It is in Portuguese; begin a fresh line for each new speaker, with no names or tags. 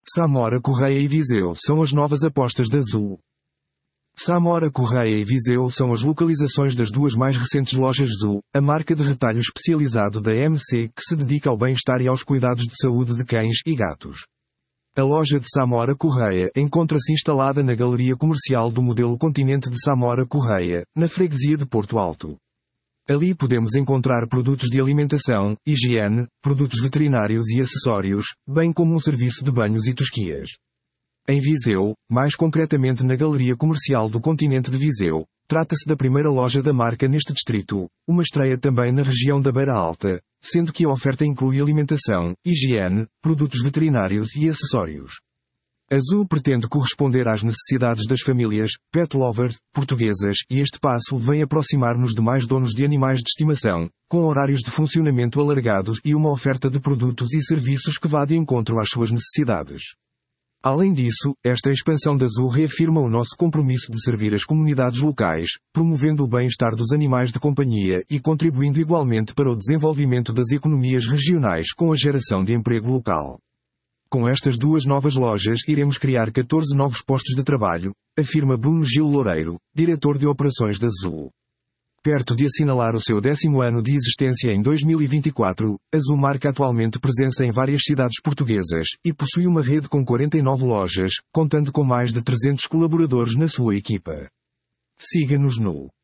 Samora Correia e Viseu são as novas apostas da Azul. Samora Correia e Viseu são as localizações das duas mais recentes lojas Azul, a marca de retalho especializado da MC que se dedica ao bem-estar e aos cuidados de saúde de cães e gatos. A loja de Samora Correia encontra-se instalada na galeria comercial do modelo Continente de Samora Correia, na freguesia de Porto Alto. Ali podemos encontrar produtos de alimentação, higiene, produtos veterinários e acessórios, bem como um serviço de banhos e tosquias. Em Viseu, mais concretamente na Galeria Comercial do Continente de Viseu, trata-se da primeira loja da marca neste distrito, uma estreia também na região da Beira Alta, sendo que a oferta inclui alimentação, higiene, produtos veterinários e acessórios. A Azul pretende corresponder às necessidades das famílias, pet lovers, portuguesas, e este passo vem aproximar-nos de mais donos de animais de estimação, com horários de funcionamento alargados e uma oferta de produtos e serviços que vá de encontro às suas necessidades. Além disso, esta expansão da Azul reafirma o nosso compromisso de servir as comunidades locais, promovendo o bem-estar dos animais de companhia e contribuindo igualmente para o desenvolvimento das economias regionais com a geração de emprego local. Com estas duas novas lojas iremos criar 14 novos postos de trabalho, afirma Bruno Gil Loureiro, diretor de operações da Azul. Perto de assinalar o seu 10º ano de existência em 2024, a Azul marca atualmente presença em várias cidades portuguesas e possui uma rede com 49 lojas, contando com mais de 300 colaboradores na sua equipa. Siga-nos no